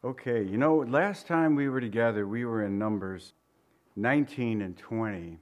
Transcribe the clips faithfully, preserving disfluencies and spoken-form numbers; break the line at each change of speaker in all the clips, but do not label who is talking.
Okay, you know, last time we were together, we were in Numbers nineteen and twenty.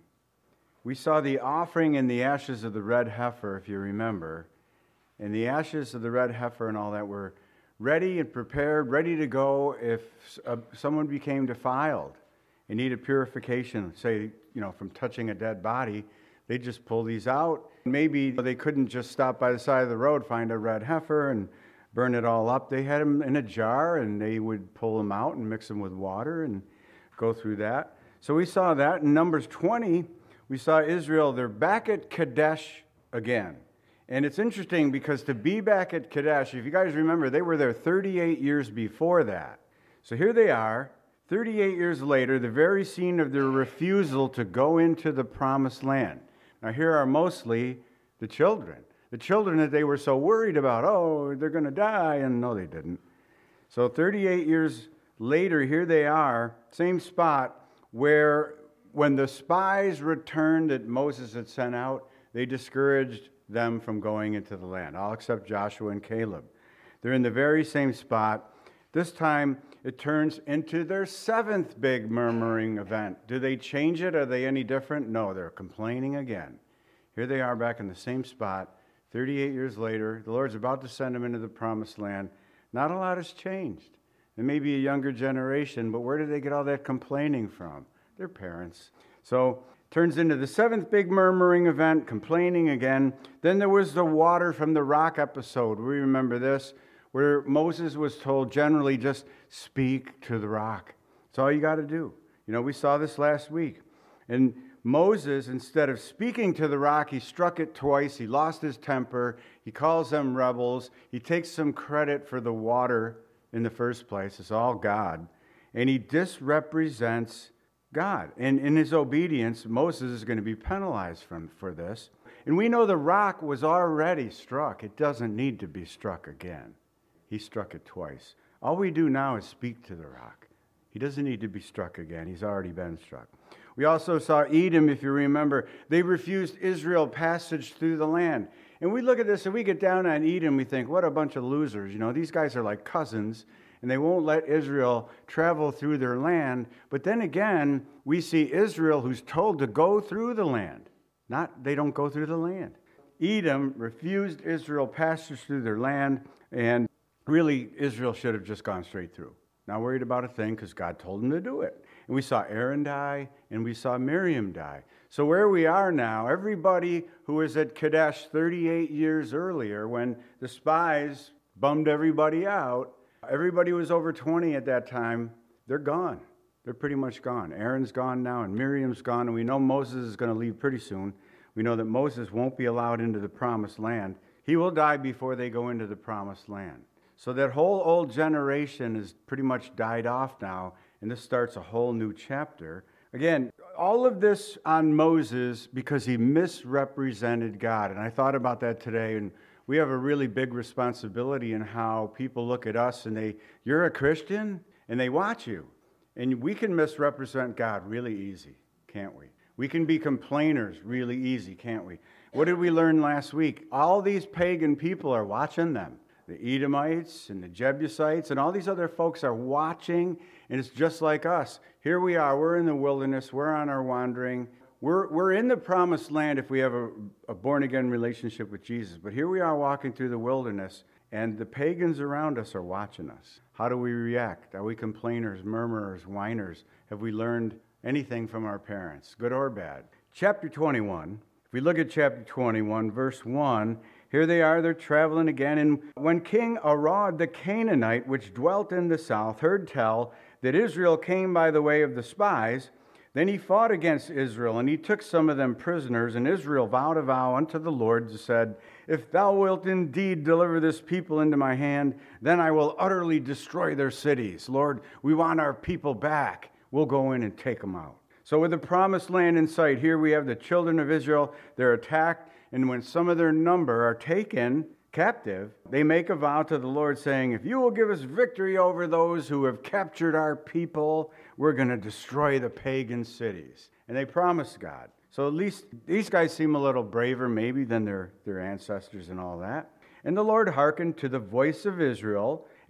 We saw the offering and the ashes of the red heifer, if you remember. And the ashes of the red heifer and all that were ready and prepared, ready to go if uh, someone became defiled and needed purification, say, you know, from touching a dead body. They just pull these out. Maybe they couldn't just stop by the side of the road, find a red heifer and burn it all up. They had them in a jar, and they would pull them out and mix them with water and go through that. So we saw that. In Numbers twenty, we saw Israel, they're back at Kadesh again. And it's interesting because to be back at Kadesh, if you guys remember, they were there thirty-eight years before that. So here they are, thirty-eight years later, the very scene of their refusal to go into the promised land. Now here are mostly the children. The children that they were so worried about, oh, they're going to die, and no, they didn't. So thirty-eight years later, here they are, same spot, where when the spies returned that Moses had sent out, they discouraged them from going into the land, all except Joshua and Caleb. They're in the very same spot. This time, it turns into their seventh big murmuring event. Do they change it? Are they any different? No, they're complaining again. Here they are back in the same spot. thirty-eight years later, the Lord's about to send them into the promised land. Not a lot has changed. It may be a younger generation, but where did they get all that complaining from? Their parents. So it turns into the seventh big murmuring event, complaining again. Then there was the water from the rock episode. We remember this, where Moses was told generally just speak to the rock. That's all you got to do. You know, we saw this last week. And Moses, instead of speaking to the rock, he struck it twice. He lost his temper. He calls them rebels. He takes some credit for the water in the first place. It's all God. And he disrepresents God. And in his obedience, Moses is going to be penalized from, for this. And we know the rock was already struck. It doesn't need to be struck again. He struck it twice. All we do now is speak to the rock. He doesn't need to be struck again. He's already been struck. We also saw Edom, if you remember. They refused Israel passage through the land. And we look at this and we get down on Edom, we think, what a bunch of losers. You know, these guys are like cousins, and they won't let Israel travel through their land. But then again, we see Israel who's told to go through the land. Not, they don't go through the land. Edom refused Israel passage through their land, and really, Israel should have just gone straight through. Not worried about a thing because God told them to do it. And we saw Aaron die, and we saw Miriam die. So where we are now, everybody who was at Kadesh thirty-eight years earlier, when the spies bummed everybody out, everybody was over twenty at that time, they're gone. They're pretty much gone. Aaron's gone now, and Miriam's gone, and we know Moses is going to leave pretty soon. We know that Moses won't be allowed into the promised land. He will die before they go into the promised land. So that whole old generation has pretty much died off now, and this starts a whole new chapter. Again, all of this on Moses because he misrepresented God. And I thought about that today, and we have a really big responsibility in how people look at us and they, you're a Christian, and they watch you. And we can misrepresent God really easy, can't we? We can be complainers really easy, can't we? What did we learn last week? All these pagan people are watching them. The Edomites and the Jebusites and all these other folks are watching, and it's just like us. Here we are, we're in the wilderness, we're on our wandering. We're, we're in the promised land if we have a, a born-again relationship with Jesus. But here we are walking through the wilderness, and the pagans around us are watching us. How do we react? Are we complainers, murmurers, whiners? Have we learned anything from our parents, good or bad? Chapter twenty-one, if we look at chapter twenty-one, verse one, here they are, they're traveling again. And when King Arad the Canaanite, which dwelt in the south, heard tell that Israel came by the way of the spies, then he fought against Israel, and he took some of them prisoners. And Israel vowed a vow unto the Lord, and said, if thou wilt indeed deliver this people into my hand, then I will utterly destroy their cities. Lord, we want our people back. We'll go in and take them out. So with the promised land in sight, here we have the children of Israel. They're attacked. And when some of their number are taken captive, they make a vow to the Lord saying, if you will give us victory over those who have captured our people, we're going to destroy the pagan cities. And they promised God. So at least these guys seem a little braver maybe than their, their ancestors and all that. And the Lord hearkened to the voice of Israel,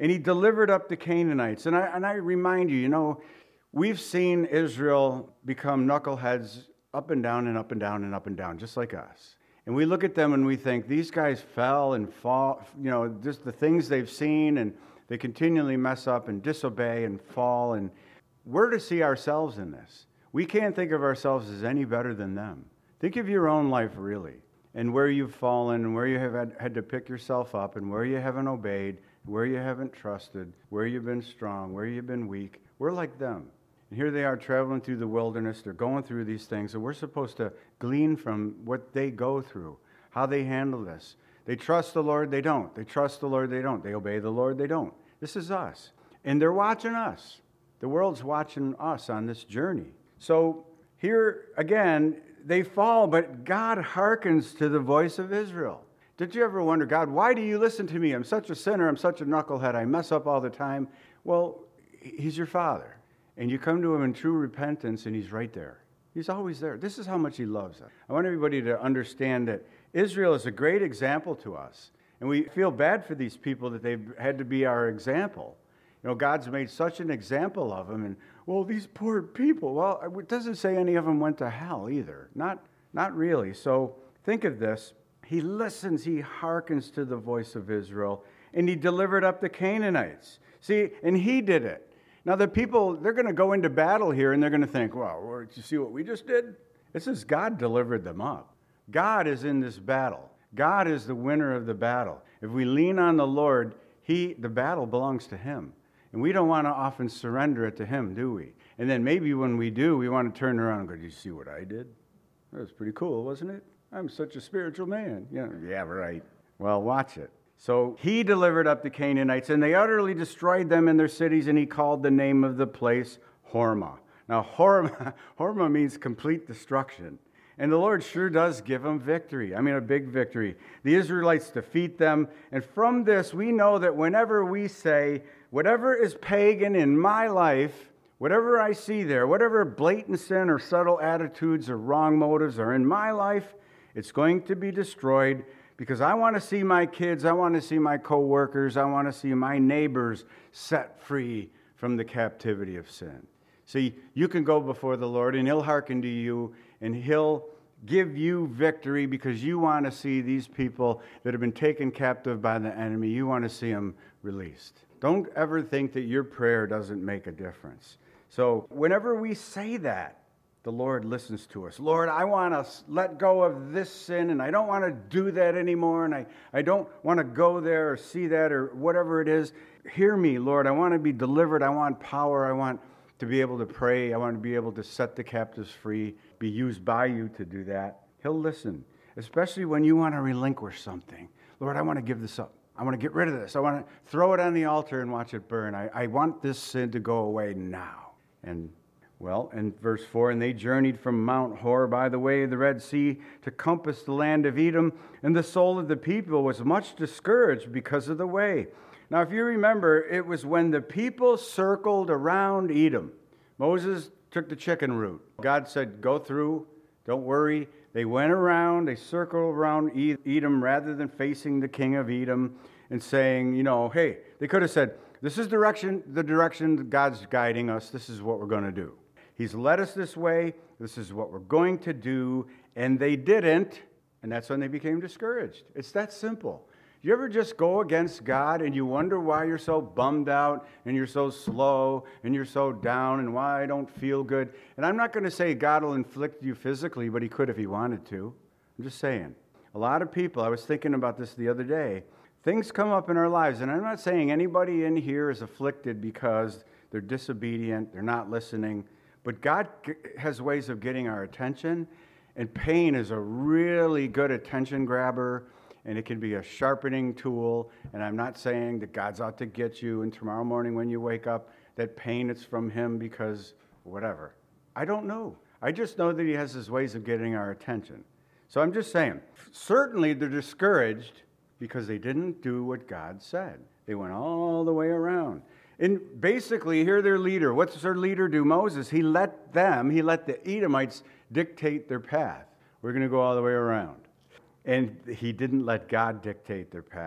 And he delivered up the Canaanites. And I, and I remind you, you know, we've seen Israel become knuckleheads up and down and up and down and up and down, just like us. And we look at them and we think, these guys fell and fall, you know, just the things they've seen, and they continually mess up and disobey and fall. And we're to see ourselves in this. We can't think of ourselves as any better than them. Think of your own life, really, and where you've fallen, and where you have had, had to pick yourself up, and where you haven't obeyed, where you haven't trusted, where you've been strong, where you've been weak. We're like them. And here they are traveling through the wilderness. They're going through these things, and we're supposed to glean from what they go through, how they handle this. They trust the Lord, they don't. They trust the Lord, they don't. They obey the Lord, they don't. This is us. And they're watching us. The world's watching us on this journey. So here, again, they fall, but God hearkens to the voice of Israel. Did you ever wonder, God, why do you listen to me? I'm such a sinner. I'm such a knucklehead. I mess up all the time. Well, he's your Father. And you come to him in true repentance, and he's right there. He's always there. This is how much he loves us. I want everybody to understand that Israel is a great example to us. And we feel bad for these people that they've had to be our example. You know, God's made such an example of them. And, well, these poor people. Well, it doesn't say any of them went to hell either. Not, not really. So think of this. He listens. He hearkens to the voice of Israel. And he delivered up the Canaanites. See, and he did it. Now, the people, they're going to go into battle here, and they're going to think, wow, did you see what we just did? This is God delivered them up. God is in this battle. God is the winner of the battle. If we lean on the Lord, he, the battle belongs to him. And we don't want to often surrender it to him, do we? And then maybe when we do, we want to turn around and go, did you see what I did? That was pretty cool, wasn't it? I'm such a spiritual man. Yeah, yeah, right. Well, watch it. So he delivered up the Canaanites, and they utterly destroyed them in their cities, and he called the name of the place Hormah. Now, Hormah, Hormah means complete destruction. And the Lord sure does give them victory. I mean, a big victory. The Israelites defeat them. And from this, we know that whenever we say, whatever is pagan in my life, whatever I see there, whatever blatant sin or subtle attitudes or wrong motives are in my life, it's going to be destroyed. Because I want to see my kids, I want to see my co-workers, I want to see my neighbors set free from the captivity of sin. See, you can go before the Lord, and he'll hearken to you, and he'll give you victory because you want to see these people that have been taken captive by the enemy, you want to see them released. Don't ever think that your prayer doesn't make a difference. So whenever we say that, the Lord listens to us. Lord, I want to let go of this sin, and I don't want to do that anymore, and I, I don't want to go there or see that or whatever it is. Hear me, Lord. I want to be delivered. I want power. I want to be able to pray. I want to be able to set the captives free, be used by you to do that. He'll listen, especially when you want to relinquish something. Lord, I want to give this up. I want to get rid of this. I want to throw it on the altar and watch it burn. I, I want this sin to go away now. And Well, in verse four, and they journeyed from Mount Hor by the way of the Red Sea to compass the land of Edom, and the soul of the people was much discouraged because of the way. Now, if you remember, it was when the people circled around Edom. Moses took the chicken route. God said, go through, don't worry. They went around, they circled around Edom rather than facing the king of Edom and saying, you know, hey, they could have said, this is direction, the direction God's guiding us. This is what we're going to do. He's led us this way. This is what we're going to do. And they didn't. And that's when they became discouraged. It's that simple. You ever just go against God and you wonder why you're so bummed out and you're so slow and you're so down and why I don't feel good? And I'm not going to say God will inflict you physically, but he could if he wanted to. I'm just saying. A lot of people, I was thinking about this the other day, things come up in our lives. And I'm not saying anybody in here is afflicted because they're disobedient, they're not listening. But God has ways of getting our attention, and pain is a really good attention grabber, and it can be a sharpening tool. And I'm not saying that God's out to get you, and tomorrow morning when you wake up, that pain is from him because whatever. I don't know. I just know that he has his ways of getting our attention. So I'm just saying, certainly they're discouraged because they didn't do what God said. They went all the way around. And basically, here their leader, what's their leader do? Moses, he let them, he let the Edomites dictate their path. We're going to go all the way around. And he didn't let God dictate their path.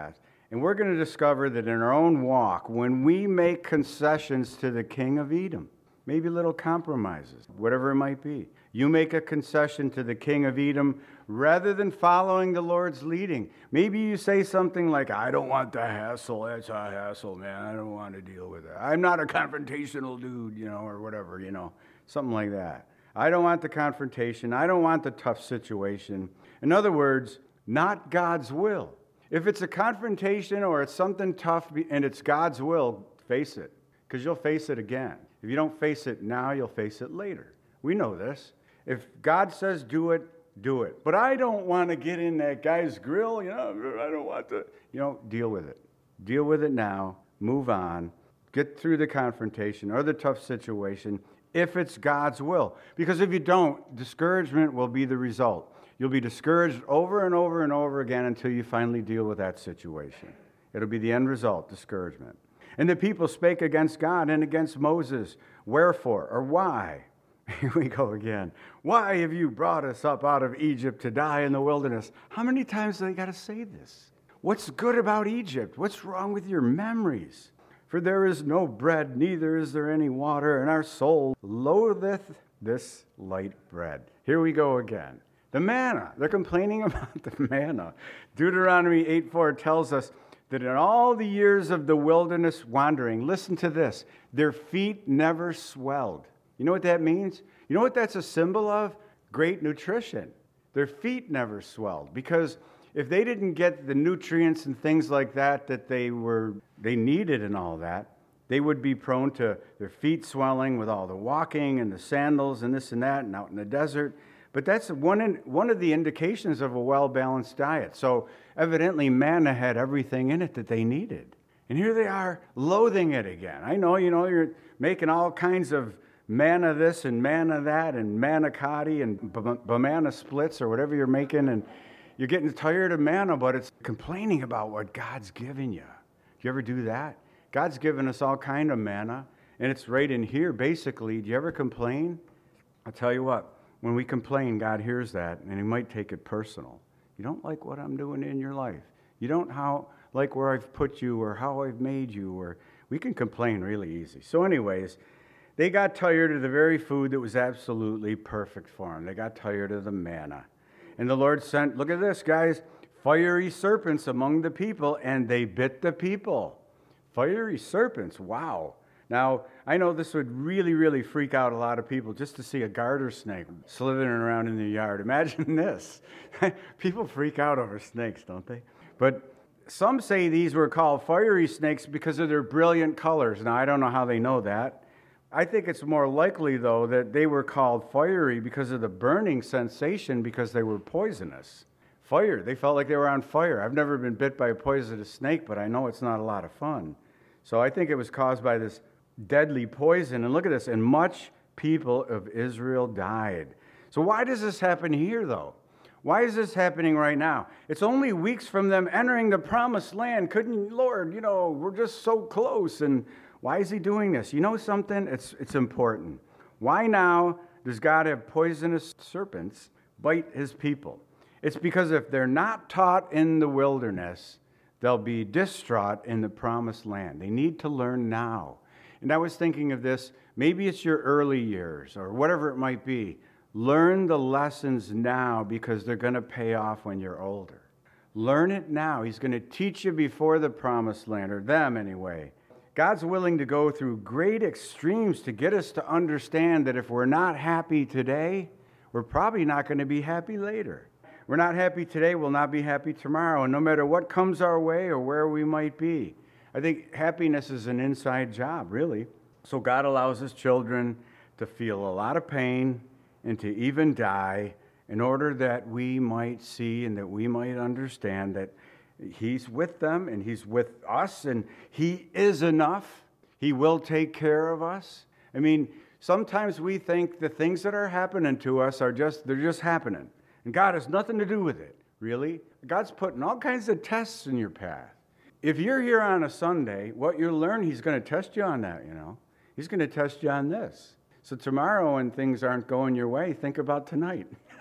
And we're going to discover that in our own walk, when we make concessions to the king of Edom, maybe little compromises, whatever it might be, you make a concession to the king of Edom rather than following the Lord's leading. Maybe you say something like, I don't want the hassle. That's a hassle, man. I don't want to deal with that. I'm not a confrontational dude, you know, or whatever, you know, something like that. I don't want the confrontation. I don't want the tough situation. In other words, not God's will. If it's a confrontation or it's something tough and it's God's will, face it, because you'll face it again. If you don't face it now, you'll face it later. We know this. If God says do it, do it. But I don't want to get in that guy's grill, you know, I don't want to, you know, deal with it. Deal with it now, move on, get through the confrontation or the tough situation if it's God's will. Because if you don't, discouragement will be the result. You'll be discouraged over and over and over again until you finally deal with that situation. It'll be the end result, discouragement. And the people spake against God and against Moses. Wherefore, or why? Here we go again. Why have you brought us up out of Egypt to die in the wilderness? How many times do they got to say this? What's good about Egypt? What's wrong with your memories? For there is no bread, neither is there any water, and our soul loatheth this light bread. Here we go again. The manna. They're complaining about the manna. Deuteronomy eight four tells us that in all the years of the wilderness wandering, listen to this, their feet never swelled. You know what that means? You know what that's a symbol of? Great nutrition. Their feet never swelled, because if they didn't get the nutrients and things like that that they were they needed and all that, they would be prone to their feet swelling with all the walking and the sandals and this and that and out in the desert. But that's one in, one of the indications of a well-balanced diet. So evidently manna had everything in it that they needed. And here they are loathing it again. I know, you know, you're making all kinds of manna this and manna that and manicotti and banana splits or whatever you're making, and you're getting tired of manna, but it's complaining about what God's given you. Do you ever do that? God's given us all kind of manna, and it's right in here, basically. Do you ever complain? I'll tell you what, when we complain, God hears that, and he might take it personal. You don't like what I'm doing in your life. You don't how like where I've put you or how I've made you, or we can complain really easy. So anyways, they got tired of the very food that was absolutely perfect for them. They got tired of the manna. And the Lord sent, look at this, guys, fiery serpents among the people, and they bit the people. Fiery serpents, wow. Now, I know this would really, really freak out a lot of people just to see a garter snake slithering around in the yard. Imagine this. People freak out over snakes, don't they? But some say these were called fiery snakes because of their brilliant colors. Now, I don't know how they know that. I think it's more likely, though, that they were called fiery because of the burning sensation, because they were poisonous. Fire, they felt like they were on fire. I've never been bit by a poisonous snake, but I know it's not a lot of fun. So I think it was caused by this deadly poison. And look at this, and much people of Israel died. So why does this happen here, though? Why is this happening right now? It's only weeks from them entering the promised land. Couldn't, Lord, you know, we're just so close. And why is he doing this? You know something? It's, it's important. Why now does God have poisonous serpents bite his people? It's because if they're not taught in the wilderness, they'll be distraught in the promised land. They need to learn now. And I was thinking of this, maybe it's your early years or whatever it might be. Learn the lessons now because they're going to pay off when you're older. Learn it now. He's going to teach you before the promised land, or them anyway. God's willing to go through great extremes to get us to understand that if we're not happy today, we're probably not going to be happy later. We're not happy today, we'll not be happy tomorrow, and no matter what comes our way or where we might be. I think happiness is an inside job, really. So God allows his children to feel a lot of pain and to even die in order that we might see and that we might understand that he's with them and he's with us and he is enough. He will take care of us. I mean, sometimes we think the things that are happening to us are just, they're just happening. And God has nothing to do with it, really. God's putting all kinds of tests in your path. If you're here on a Sunday, what you learn, he's going to test you on that, you know. He's going to test you on this. So tomorrow when things aren't going your way, think about tonight.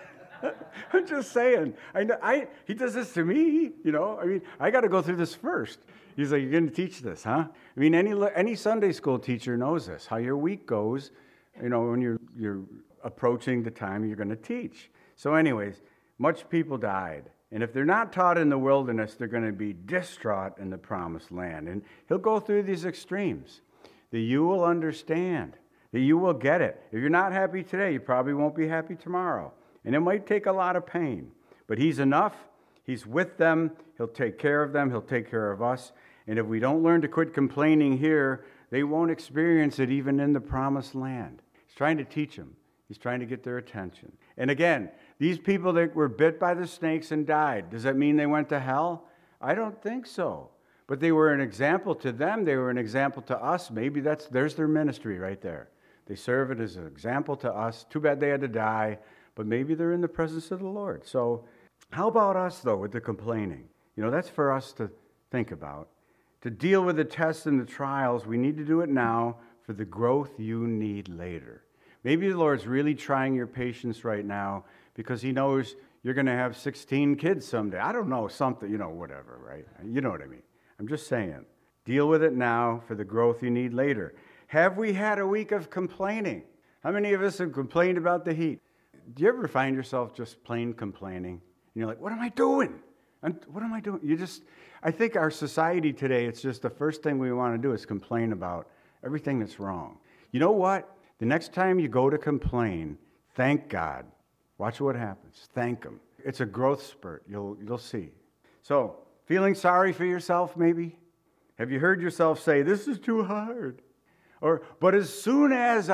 I'm just saying. I know. I he does this to me. You know. I mean, I got to go through this first. He's like, "You're going to teach this, huh?" I mean, any any Sunday school teacher knows this. How your week goes. You know, when you're you're approaching the time you're going to teach. So, anyways, much people died. And if they're not taught in the wilderness, they're going to be distraught in the promised land. And he'll go through these extremes that you will understand, that you will get it. If you're not happy today, you probably won't be happy tomorrow. And it might take a lot of pain. But he's enough. He's with them. He'll take care of them. He'll take care of us. And if we don't learn to quit complaining here, they won't experience it even in the promised land. He's trying to teach them. He's trying to get their attention. And again, these people that were bit by the snakes and died, does that mean they went to hell? I don't think so. But they were an example to them. They were an example to us. Maybe that's there's their ministry right there. They serve it as an example to us. Too bad they had to die, but maybe they're in the presence of the Lord. So how about us, though, with the complaining? You know, that's for us to think about. To deal with the tests and the trials, we need to do it now for the growth you need later. Maybe the Lord's really trying your patience right now because he knows you're going to have sixteen kids someday. I don't know, something, you know, whatever, right? You know what I mean. I'm just saying. Deal with it now for the growth you need later. Have we had a week of complaining? How many of us have complained about the heat? Do you ever find yourself just plain complaining? And you're like, what am I doing? I'm, what am I doing? You just, I think our society today, it's just the first thing we want to do is complain about everything that's wrong. You know what? The next time you go to complain, thank God. Watch what happens. Thank him. It's a growth spurt. You'll you'll see. So, feeling sorry for yourself maybe? Have you heard yourself say, this is too hard? Or, but as soon as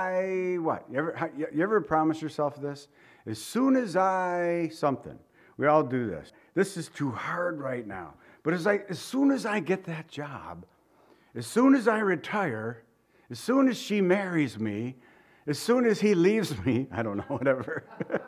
I, what? You ever, you ever promise yourself this? As soon as I, something. We all do this. This is too hard right now. But as, I, as soon as I get that job, as soon as I retire, as soon as she marries me, as soon as he leaves me, I don't know, whatever.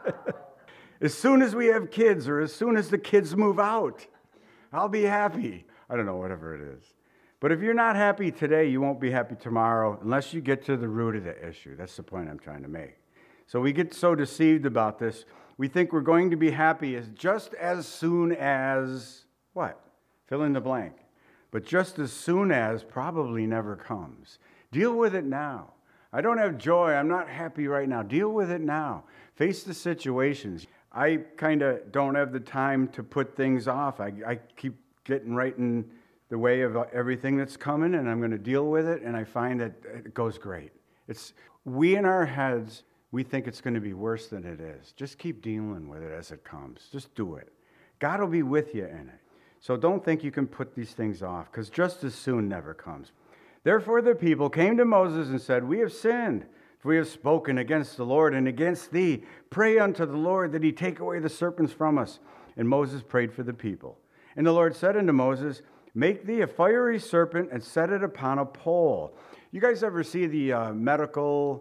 As soon as we have kids or as soon as the kids move out, I'll be happy. I don't know, whatever it is. But if you're not happy today, you won't be happy tomorrow unless you get to the root of the issue. That's the point I'm trying to make. So we get so deceived about this. We think we're going to be happy as just as soon as, what? Fill in the blank. But just as soon as probably never comes. Deal with it now. I don't have joy. I'm not happy right now. Deal with it now. Face the situations. I kind of don't have the time to put things off. I, I keep getting right in the way of everything that's coming, and I'm going to deal with it, and I find that it goes great. It's we in our heads, we think it's going to be worse than it is. Just keep dealing with it as it comes. Just do it. God will be with you in it. So don't think you can put these things off, because just as soon never comes. Therefore the people came to Moses and said, we have sinned, for we have spoken against the Lord and against thee. Pray unto the Lord that he take away the serpents from us. And Moses prayed for the people. And the Lord said unto Moses, make thee a fiery serpent and set it upon a pole. You guys ever see the uh, medical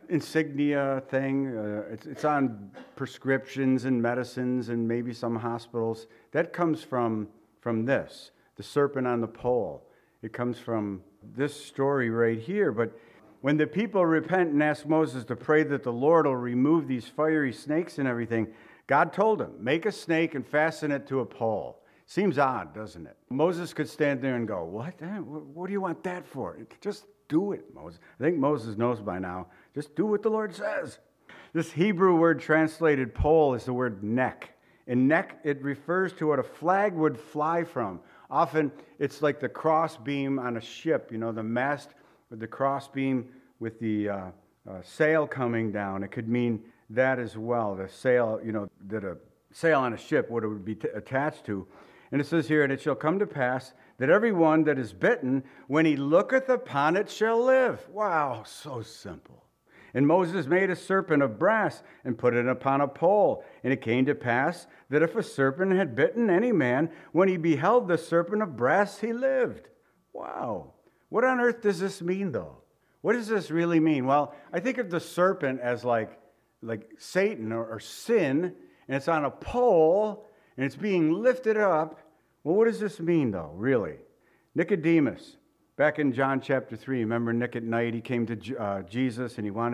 insignia thing? Uh, it's, it's on prescriptions and medicines and maybe some hospitals. That comes from, from this, the serpent on the pole. It comes from this story right here. But when the people repent and ask Moses to pray that the Lord will remove these fiery snakes and everything, God told him, make a snake and fasten it to a pole. Seems odd, doesn't it? Moses could stand there and go, what? What do you want that for? Just do it, Moses. I think Moses knows by now. Just do what the Lord says. This Hebrew word translated pole is the word neck. In neck, it refers to what a flag would fly from. Often, it's like the cross beam on a ship, you know, the mast with the cross beam with the uh, uh, sail coming down. It could mean that as well, the sail, you know, that a sail on a ship, what it would be t- attached to. And it says here, and it shall come to pass that every one that is bitten, when he looketh upon it, shall live. Wow, so simple. And Moses made a serpent of brass and put it upon a pole. And it came to pass that if a serpent had bitten any man, when he beheld the serpent of brass, he lived. Wow. What on earth does this mean, though? What does this really mean? Well, I think of the serpent as like, like Satan or, or sin, and it's on a pole, and it's being lifted up. Well, what does this mean, though, really? Nicodemus, back in John chapter three, remember Nick at night, he came to uh, Jesus, and he wanted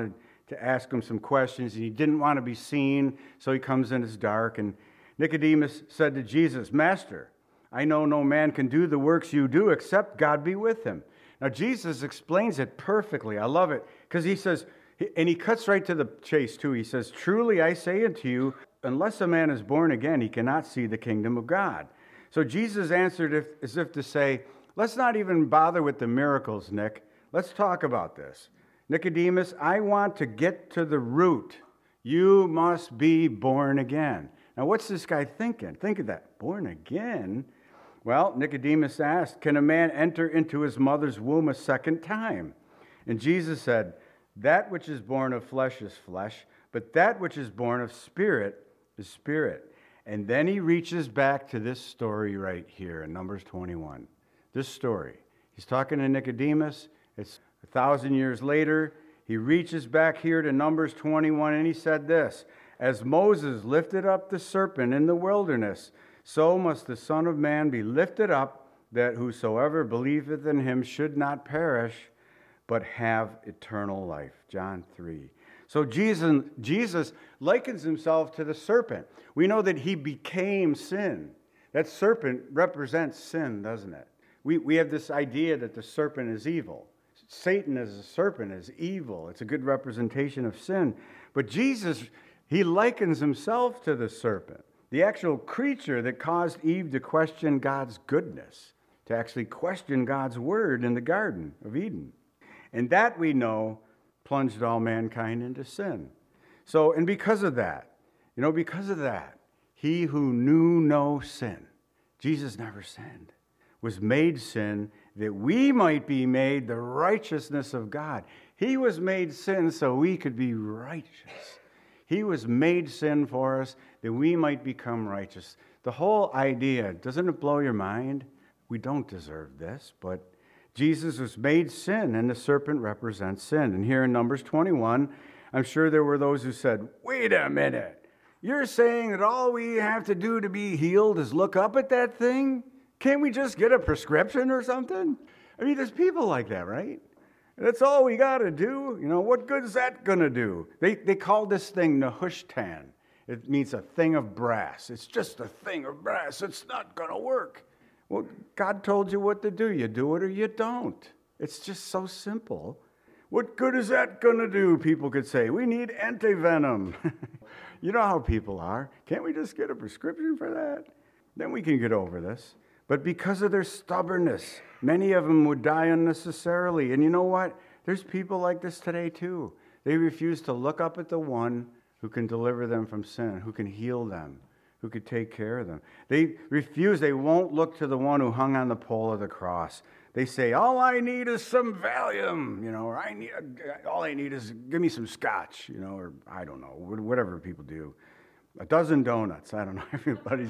to ask him some questions, and he didn't want to be seen, so he comes in as dark. And Nicodemus said to Jesus, "Master, I know no man can do the works you do except God be with him." Now, Jesus explains it perfectly. I love it because he says, and he cuts right to the chase too. He says, "Truly I say unto you, unless a man is born again, he cannot see the kingdom of God." So Jesus answered if, as if to say, let's not even bother with the miracles, Nick. Let's talk about this. Nicodemus, I want to get to the root. You must be born again. Now, what's this guy thinking? Think of that. Born again? Well, Nicodemus asked, can a man enter into his mother's womb a second time? And Jesus said, that which is born of flesh is flesh, but that which is born of spirit is spirit. And then he reaches back to this story right here in Numbers twenty-one. This story. He's talking to Nicodemus. It's a thousand years later. He reaches back here to Numbers twenty-one, and he said this, as Moses lifted up the serpent in the wilderness, so must the Son of Man be lifted up, that whosoever believeth in him should not perish, but have eternal life. John three. So Jesus, Jesus likens himself to the serpent. We know that he became sin. That serpent represents sin, doesn't it? We, we have this idea that the serpent is evil. Satan as a serpent is evil. It's a good representation of sin. But Jesus, he likens himself to the serpent, the actual creature that caused Eve to question God's goodness, to actually question God's word in the Garden of Eden. And that, we know, plunged all mankind into sin. So, and because of that, you know, because of that, he who knew no sin, Jesus never sinned, was made sin that we might be made the righteousness of God. He was made sin so we could be righteous. He was made sin for us that we might become righteous. The whole idea, doesn't it blow your mind? We don't deserve this, but Jesus was made sin, and the serpent represents sin. And here in Numbers twenty-one, I'm sure there were those who said, wait a minute, you're saying that all we have to do to be healed is look up at that thing? Can't we just get a prescription or something? I mean, there's people like that, right? That's all we got to do. You know, what good is that going to do? They they call this thing Nehushtan. It means a thing of brass. It's just a thing of brass. It's not going to work. Well, God told you what to do. You do it or you don't. It's just so simple. What good is that going to do? People could say, we need antivenom. You know how people are. Can't we just get a prescription for that? Then we can get over this. But because of their stubbornness, many of them would die unnecessarily. And you know what? There's people like this today too. They refuse to look up at the one who can deliver them from sin, who can heal them, who could take care of them. They refuse. They won't look to the one who hung on the pole of the cross. They say, all I need is some Valium, you know, or I need, all I need is give me some scotch, you know, or I don't know, whatever people do. A dozen donuts. I don't know. Everybody's...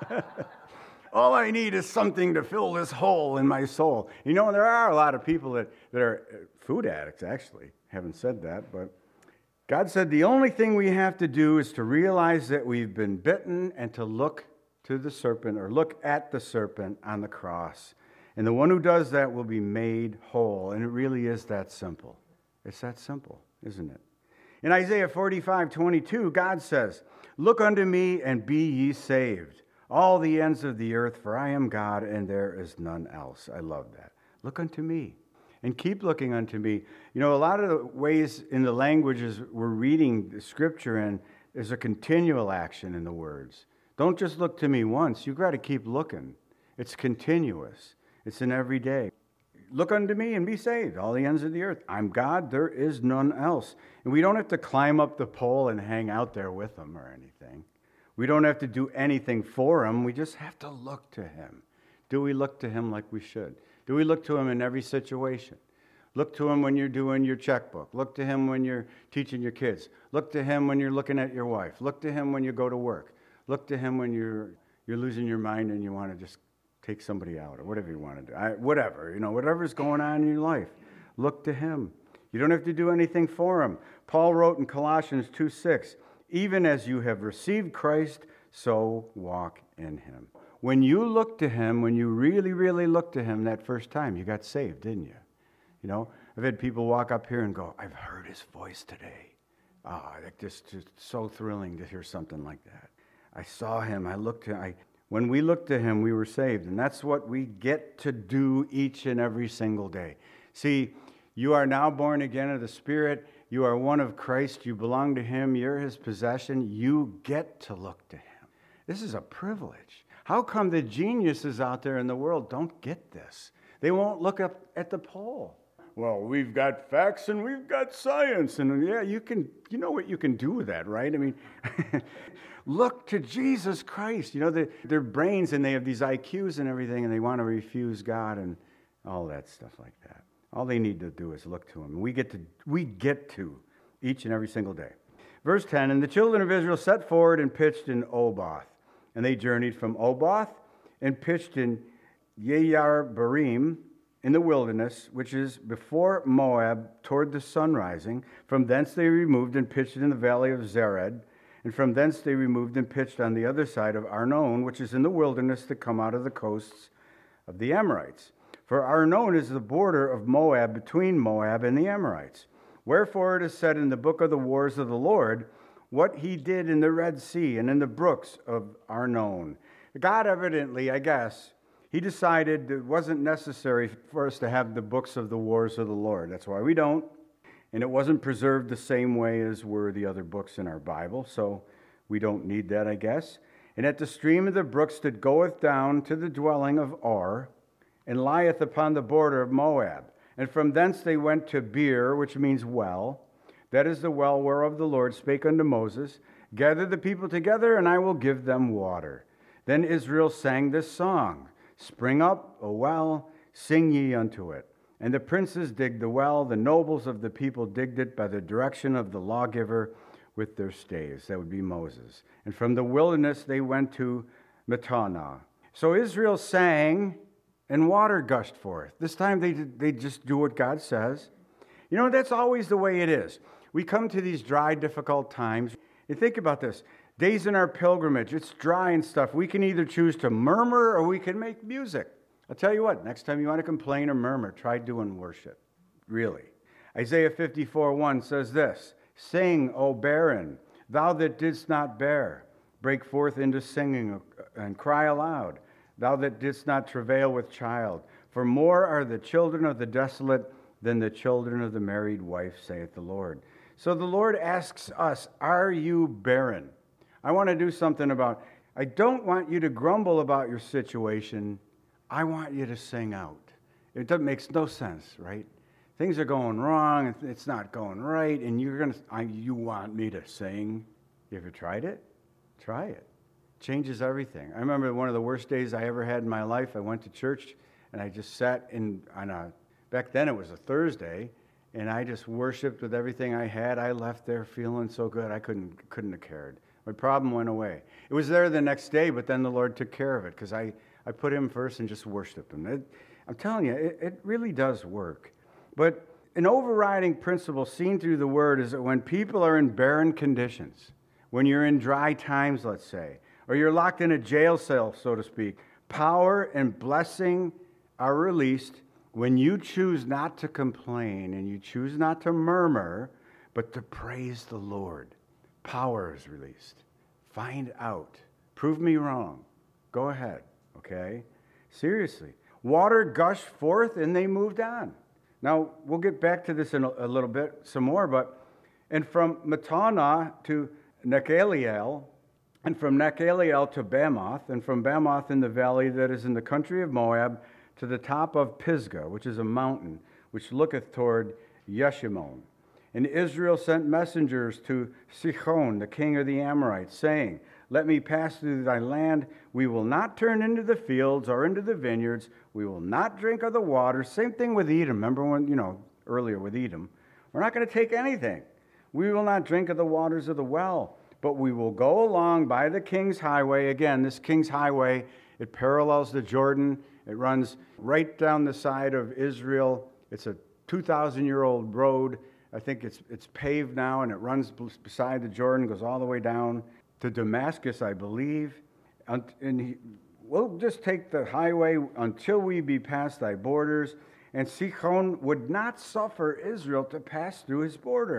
All I need is something to fill this hole in my soul. You know, there are a lot of people that, that are food addicts, actually. Haven't said that, but God said the only thing we have to do is to realize that we've been bitten and to look to the serpent or look at the serpent on the cross. And the one who does that will be made whole. And it really is that simple. It's that simple, isn't it? In Isaiah forty-five twenty-two, God says, look unto me and be ye saved, all the ends of the earth, for I am God and there is none else. I love that. Look unto me and keep looking unto me. You know, a lot of the ways in the languages we're reading the scripture in, there's a continual action in the words. Don't just look to me once. You've got to keep looking. It's continuous. It's an everyday. Look unto me and be saved, all the ends of the earth. I'm God, there is none else. And we don't have to climb up the pole and hang out there with them or anything. We don't have to do anything for him. We just have to look to him. Do we look to him like we should? Do we look to him in every situation? Look to him when you're doing your checkbook. Look to him when you're teaching your kids. Look to him when you're looking at your wife. Look to him when you go to work. Look to him when you're you're losing your mind and you want to just take somebody out or whatever you want to do. I, whatever, you know, whatever's going on in your life. Look to him. You don't have to do anything for him. Paul wrote in Colossians two six, even as you have received Christ, so walk in him. When you look to him, when you really, really look to him that first time, you got saved, didn't you? You know, I've had people walk up here and go, I've heard his voice today. Ah, oh, just, just so thrilling to hear something like that. I saw him. I looked to I when we looked to him, we were saved. And that's what we get to do each and every single day. See, you are now born again of the Spirit. You are one of Christ. You belong to him. You're his possession. You get to look to him. This is a privilege. How come the geniuses out there in the world don't get this? They won't look up at the pole. Well, we've got facts and we've got science. And yeah, you can, you know what you can do with that, right? I mean, look to Jesus Christ. You know, they, their brains, and they have these I Qs and everything, and they want to refuse God and all that stuff like that. All they need to do is look to him. We get to, we get to each and every single day. Verse ten, and the children of Israel set forward and pitched in Oboth. And they journeyed from Oboth and pitched in Yeyar-barim in the wilderness, which is before Moab, toward the sun rising. From thence they removed and pitched in the valley of Zered. And from thence they removed and pitched on the other side of Arnon, which is in the wilderness to come out of the coasts of the Amorites. For Arnon is the border of Moab, between Moab and the Amorites. Wherefore it is said in the book of the wars of the Lord, what he did in the Red Sea and in the brooks of Arnon. God evidently, I guess, he decided it wasn't necessary for us to have the books of the wars of the Lord. That's why we don't. And it wasn't preserved the same way as were the other books in our Bible, so we don't need that, I guess. And at the stream of the brooks that goeth down to the dwelling of Ar, and lieth upon the border of Moab. And from thence they went to Beer, which means well. That is the well whereof the Lord spake unto Moses, gather the people together, and I will give them water. Then Israel sang this song, Spring up, O well, sing ye unto it. And the princes digged the well, the nobles of the people digged it by the direction of the lawgiver with their staves. That would be Moses. And from the wilderness they went to Mattanah. So Israel sang, and water gushed forth. This time they they just do what God says. You know, that's always the way it is. We come to these dry, difficult times. You think about this. Days in our pilgrimage, it's dry and stuff. We can either choose to murmur or we can make music. I'll tell you what, next time you want to complain or murmur, try doing worship. Really. Isaiah fifty-four one says this, Sing, O barren, thou that didst not bear. Break forth into singing and cry aloud, thou that didst not travail with child. For more are the children of the desolate than the children of the married wife, saith the Lord. So the Lord asks us, are you barren? I want to do something about, I don't want you to grumble about your situation. I want you to sing out. It doesn't, makes no sense, right? Things are going wrong, it's not going right, and you're going to, I, you want me to sing. You ever tried it? Try it. Changes everything. I remember one of the worst days I ever had in my life. I went to church, and I just sat in on a, back then it was a Thursday, and I just worshiped with everything I had. I left there feeling so good, I couldn't couldn't have cared. My problem went away. It was there the next day, but then the Lord took care of it, because I, I put him first and just worshiped him. It, I'm telling you, it, it really does work. But an overriding principle seen through the Word is that when people are in barren conditions, when you're in dry times, let's say, or you're locked in a jail cell, so to speak, power and blessing are released when you choose not to complain and you choose not to murmur, but to praise the Lord. Power is released. Find out. Prove me wrong. Go ahead, okay? Seriously. Water gushed forth and they moved on. Now, we'll get back to this in a, a little bit, some more, but, and from Mattanah to Nechaliel, and from Nechaliel to Bamoth, and from Bamoth in the valley that is in the country of Moab, to the top of Pisgah, which is a mountain, which looketh toward Yeshimon. And Israel sent messengers to Sihon, the king of the Amorites, saying, Let me pass through thy land. We will not turn into the fields or into the vineyards. We will not drink of the water. Same thing with Edom. Remember when, you know, earlier with Edom. We're not going to take anything. We will not drink of the waters of the well, but we will go along by the king's highway. Again, this king's highway, it parallels the Jordan. It runs right down the side of Israel. It's a two thousand year old road. I think it's it's paved now, and it runs beside the Jordan, goes all the way down to Damascus, I believe. And he, we'll just take the highway until we be past thy borders. And Sihon would not suffer Israel to pass through his border.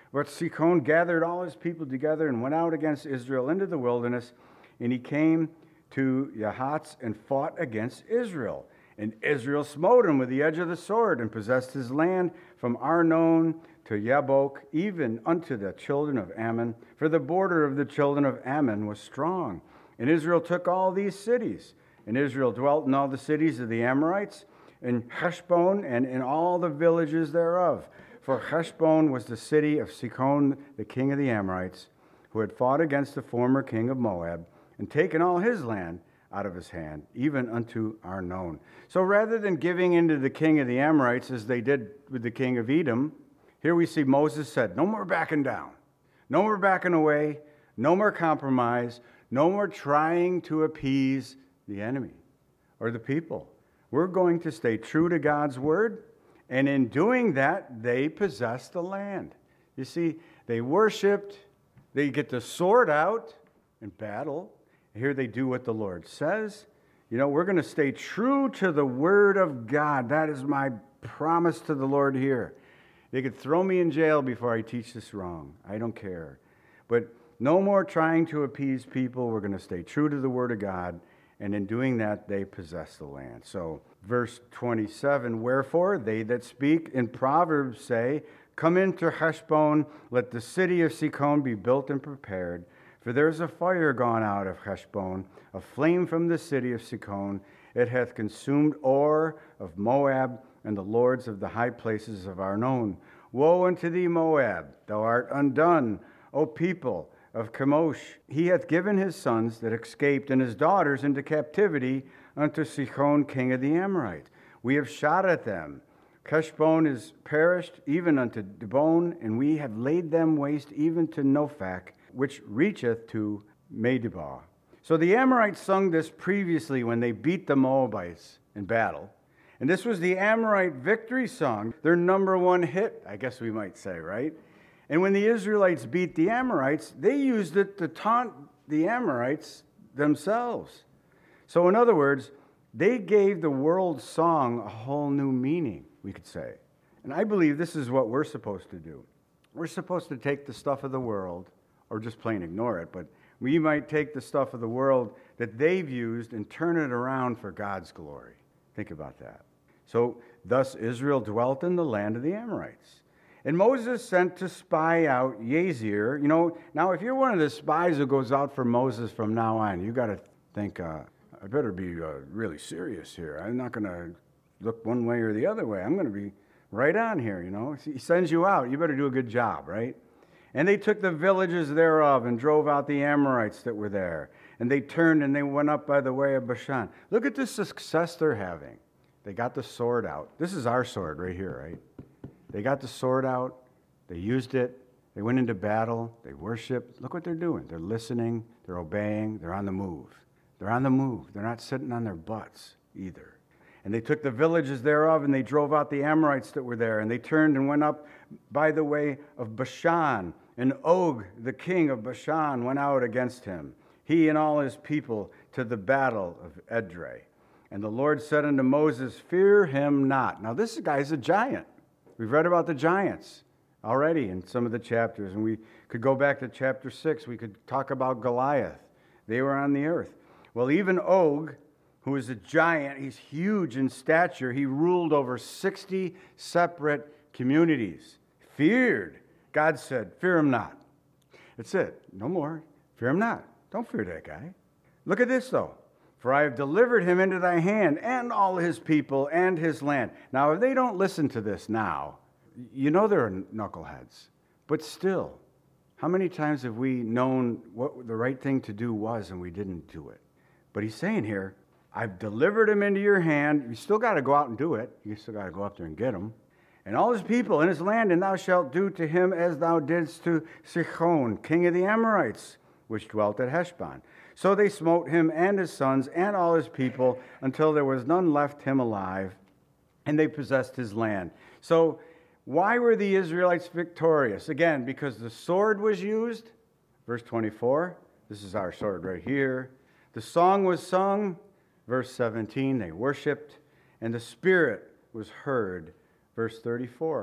But Sichon gathered all his people together and went out against Israel into the wilderness, and he came to Yahatz and fought against Israel. And Israel smote him with the edge of the sword and possessed his land from Arnon to Yabok, even unto the children of Ammon. For the border of the children of Ammon was strong. And Israel took all these cities. And Israel dwelt in all the cities of the Amorites, in Heshbon, and in all the villages thereof. For Heshbon was the city of Sichon, the king of the Amorites, who had fought against the former king of Moab, and taken all his land out of his hand, even unto Arnon. So rather than giving in to the king of the Amorites, as they did with the king of Edom, here we see Moses said, no more backing down, no more backing away, no more compromise, no more trying to appease the enemy or the people. We're going to stay true to God's word, and in doing that, they possess the land. You see, they worshiped, they get the sword out in battle. Here they do what the Lord says. You know, we're going to stay true to the word of God. That is my promise to the Lord here. They could throw me in jail before I teach this wrong. I don't care. But no more trying to appease people. We're going to stay true to the word of God. And in doing that, they possess the land. So, verse twenty-seven, wherefore they that speak in Proverbs say, come into Heshbon, let the city of Sichon be built and prepared. For there is a fire gone out of Heshbon, a flame from the city of Sichon. It hath consumed Or of Moab, and the lords of the high places of Arnon. Woe unto thee, Moab! Thou art undone, O people of Chemosh. He hath given his sons that escaped and his daughters into captivity unto Sichon, king of the Amorites. We have shot at them. Heshbon is perished, even unto Dibon, and we have laid them waste even to Nophak, which reacheth to Medeba. So the Amorites sung this previously when they beat the Moabites in battle. And this was the Amorite victory song, their number one hit, I guess we might say, right? And when the Israelites beat the Amorites, they used it to taunt the Amorites themselves. So in other words, they gave the world song a whole new meaning, we could say. And I believe this is what we're supposed to do. We're supposed to take the stuff of the world, or just plain ignore it, but we might take the stuff of the world that they've used and turn it around for God's glory. Think about that. So, thus Israel dwelt in the land of the Amorites. And Moses sent to spy out Yazir. You know, now if you're one of the spies who goes out for Moses from now on, you got to think, uh, I better be uh, really serious here. I'm not going to look one way or the other way. I'm going to be right on here, you know. He sends you out. You better do a good job, right? And they took the villages thereof and drove out the Amorites that were there. And they turned and they went up by the way of Bashan. Look at the success they're having. They got the sword out. This is our sword right here, right? They got the sword out. They used it. They went into battle. They worshiped. Look what they're doing. They're listening. They're obeying. They're on the move. They're on the move. They're not sitting on their butts either. And they took the villages thereof, and they drove out the Amorites that were there. And they turned and went up by the way of Bashan. And Og, the king of Bashan, went out against him, he and all his people, to the battle of Edrei. And the Lord said unto Moses, fear him not. Now this guy's a giant. We've read about the giants already in some of the chapters. And we could go back to chapter six. We could talk about Goliath. They were on the earth. Well, even Og, who is a giant, he's huge in stature. He ruled over sixty separate communities. Feared. God said, fear him not. That's it. No more. Fear him not. Don't fear that guy. Look at this, though. For I have delivered him into thy hand, and all his people, and his land. Now, if they don't listen to this now, you know they're knuckleheads. But still, how many times have we known what the right thing to do was, and we didn't do it? But he's saying here, I've delivered him into your hand. You still got to go out and do it. You still got to go up there and get him. And all his people and his land, and thou shalt do to him as thou didst to Sichon, king of the Amorites, which dwelt at Heshbon. So they smote him and his sons and all his people until there was none left him alive, and they possessed his land. So why were the Israelites victorious? Again, because the sword was used. Verse twenty-four, this is our sword right here. The song was sung. Verse seventeen, they worshiped, and the Spirit was heard. Verse thirty-four,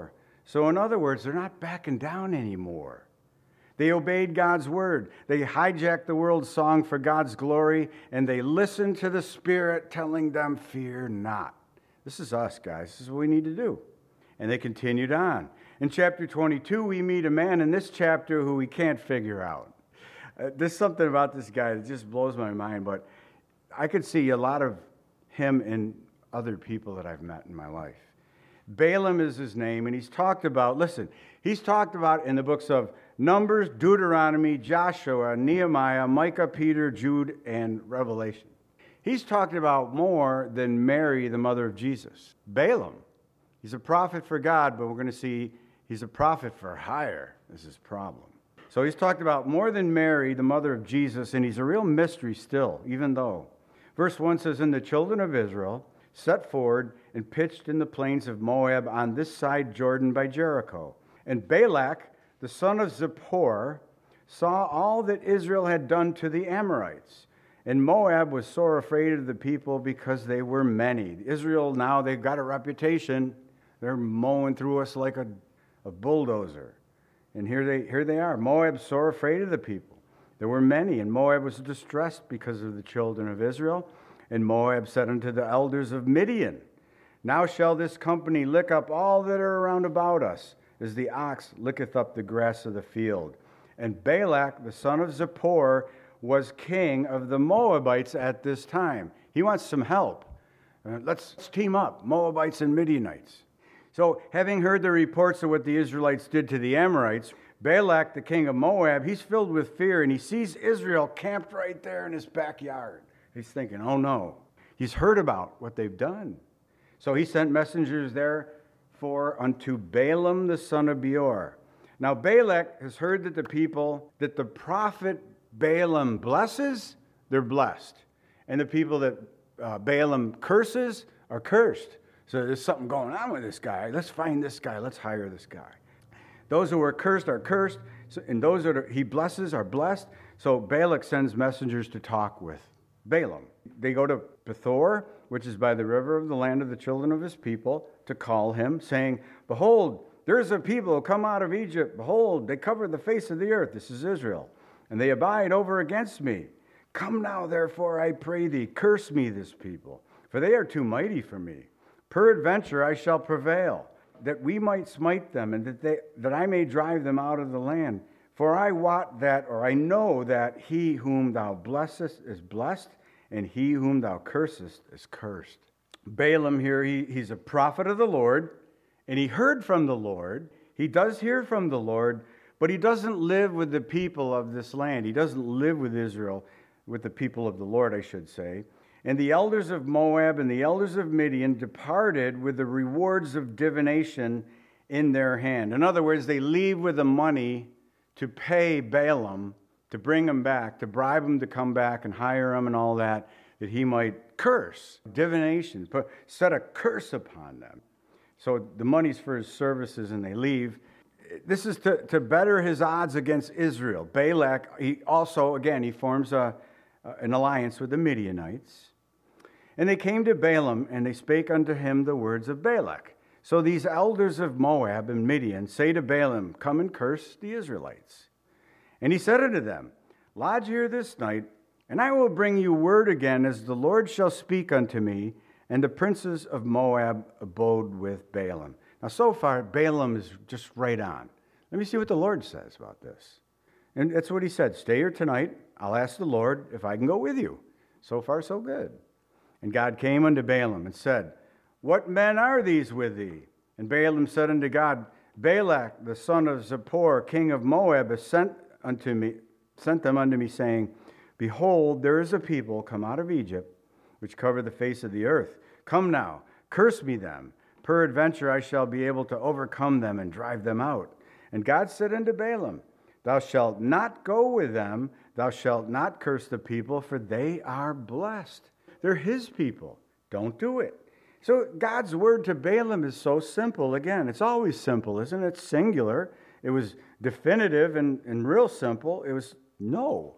So in other words, they're not backing down anymore. They obeyed God's word. They hijacked the world's song for God's glory, and they listened to the Spirit telling them, fear not. This is us, guys. This is what we need to do. And they continued on. In chapter twenty-two, we meet a man in this chapter who we can't figure out. Uh, there's something about this guy that just blows my mind, but I could see a lot of him in other people that I've met in my life. Balaam is his name, and he's talked about, listen, he's talked about in the books of Numbers, Deuteronomy, Joshua, Nehemiah, Micah, Peter, Jude, and Revelation. He's talked about more than Mary, the mother of Jesus. Balaam, he's a prophet for God, but we're going to see he's a prophet for hire. This is his problem. So he's talked about more than Mary, the mother of Jesus, and he's a real mystery still, even though. Verse one says, and the children of Israel set forward and pitched in the plains of Moab on this side Jordan by Jericho. And Balak, the son of Zippor, saw all that Israel had done to the Amorites. And Moab was sore afraid of the people because they were many. Israel now, they've got a reputation. They're mowing through us like a, a bulldozer. And here they, here they are. Moab sore afraid of the people. There were many, and Moab was distressed because of the children of Israel. And Moab said unto the elders of Midian, now shall this company lick up all that are around about us, as the ox licketh up the grass of the field. And Balak, the son of Zippor, was king of the Moabites at this time. He wants some help. Uh, let's, let's team up, Moabites and Midianites. So, having heard the reports of what the Israelites did to the Amorites, Balak, the king of Moab, he's filled with fear, and he sees Israel camped right there in his backyard. He's thinking, oh no. He's heard about what they've done. So he sent messengers there for unto Balaam the son of Beor. Now Balak has heard that the people, that the prophet Balaam blesses, they're blessed. And the people that uh, Balaam curses are cursed. So there's something going on with this guy. Let's find this guy. Let's hire this guy. Those who are cursed are cursed, and those that he blesses are blessed. So Balak sends messengers to talk with Balaam. They go to Pethor, which is by the river of the land of the children of his people, to call him, saying, behold, there's a people come out of Egypt. Behold, they cover the face of the earth. This is Israel. And they abide over against me. Come now, therefore, I pray thee, curse me this people, for they are too mighty for me. Peradventure I shall prevail, that we might smite them, and that they that I may drive them out of the land. For I wot that, or I know that he whom thou blessest is blessed, and he whom thou cursest is cursed. Balaam here, he, he's a prophet of the Lord, and he heard from the Lord. He does hear from the Lord, but he doesn't live with the people of this land. He doesn't live with Israel, with the people of the Lord, I should say. And the elders of Moab and the elders of Midian departed with the rewards of divination in their hand. In other words, they leave with the money to pay Balaam to bring him back, to bribe him to come back and hire him and all that, that he might curse, divination, put, set a curse upon them. So the money's for his services, and they leave. This is to, to better his odds against Israel. Balak, he also, again, he forms a, an alliance with the Midianites. And they came to Balaam, and they spake unto him the words of Balak. So these elders of Moab and Midian say to Balaam, come and curse the Israelites. And he said unto them, lodge here this night, and I will bring you word again, as the Lord shall speak unto me. And the princes of Moab abode with Balaam. Now, so far, Balaam is just right on. Let me see what the Lord says about this. And that's what he said. Stay here tonight. I'll ask the Lord if I can go with you. So far, so good. And God came unto Balaam and said, what men are these with thee? And Balaam said unto God, Balak, the son of Zippor, king of Moab, has sent unto me, sent them unto me, saying, behold, there is a people come out of Egypt, which cover the face of the earth. Come now, curse me them. Peradventure I shall be able to overcome them and drive them out. And God said unto Balaam, thou shalt not go with them, thou shalt not curse the people, for they are blessed. They're his people. Don't do it. So God's word to Balaam is so simple. Again, it's always simple, isn't it? It's singular. It was definitive and, and real simple. It was no.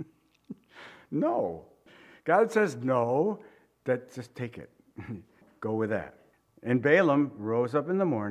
No. God says no, that just take it. Go with that. And Balaam rose up in the morning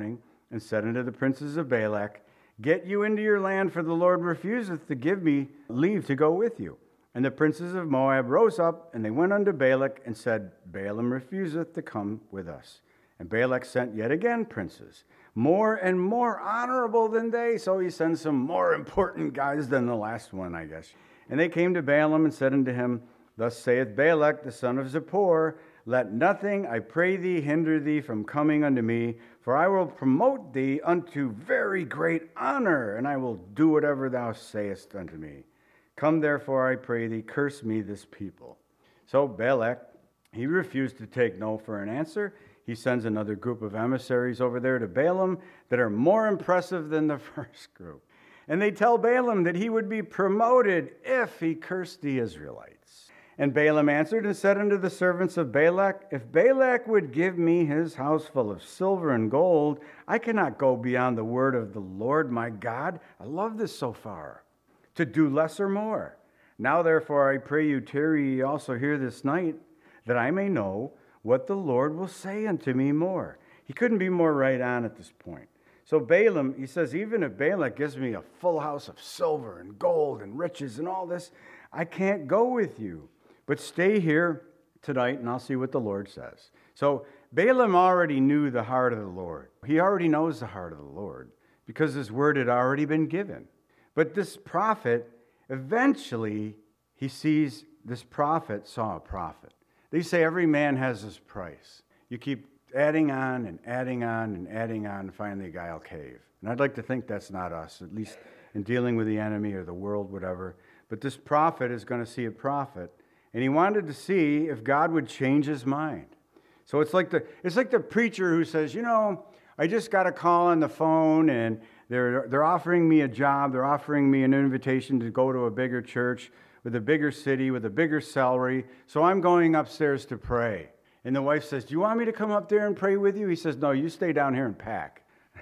and said unto the princes of Balak, Get you into your land, for the Lord refuseth to give me leave to go with you. And the princes of Moab rose up, and they went unto Balak, and said, Balaam refuseth to come with us. And Balak sent yet again princes, more and more honorable than they. So he sends some more important guys than the last one, I guess. And they came to Balaam and said unto him, Thus saith Balak, the son of Zippor, Let nothing, I pray thee, hinder thee from coming unto me, for I will promote thee unto very great honor, and I will do whatever thou sayest unto me. Come therefore, I pray thee, curse me this people. So Balak, he refused to take no for an answer. He sends another group of emissaries over there to Balaam that are more impressive than the first group. And they tell Balaam that he would be promoted if he cursed the Israelites. And Balaam answered and said unto the servants of Balak, If Balak would give me his house full of silver and gold, I cannot go beyond the word of the Lord my God. I love this so far. To do less or more. Now therefore I pray you, tarry ye also here this night, that I may know what the Lord will say unto me more. He couldn't be more right on at this point. So Balaam, he says, even if Balak gives me a full house of silver and gold and riches and all this, I can't go with you. But stay here tonight, and I'll see what the Lord says. So Balaam already knew the heart of the Lord. He already knows the heart of the Lord because his word had already been given. But this prophet, eventually, he sees this prophet saw a prophet. They say every man has his price. You keep adding on and adding on and adding on, and finally a guy will cave. And I'd like to think that's not us, at least in dealing with the enemy or the world, whatever. But this prophet is going to see a prophet. And he wanted to see if God would change his mind. So it's like the it's like the preacher who says, you know, I just got a call on the phone and they're they're offering me a job. They're offering me an invitation to go to a bigger church with a bigger city, with a bigger salary. So I'm going upstairs to pray. And the wife says, do you want me to come up there and pray with you? He says, no, you stay down here and pack.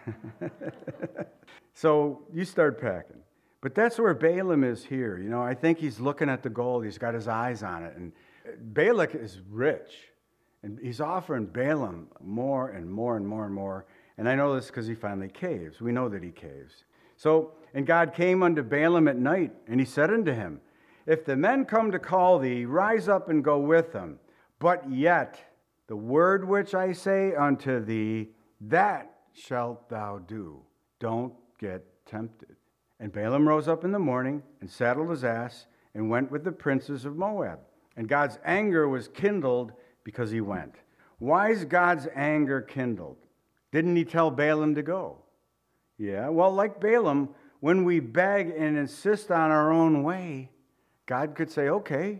So you start packing. But that's where Balaam is here. You know, I think he's looking at the gold. He's got his eyes on it. And Balak is rich. And he's offering Balaam more and more and more and more. And I know this because he finally caves. We know that he caves. So, and God came unto Balaam at night, and he said unto him, If the men come to call thee, rise up and go with them. But yet, the word which I say unto thee, that shalt thou do. Don't get tempted. And Balaam rose up in the morning and saddled his ass and went with the princes of Moab. And God's anger was kindled because he went. Why is God's anger kindled? Didn't he tell Balaam to go? Yeah, well, like Balaam, when we beg and insist on our own way, God could say, okay,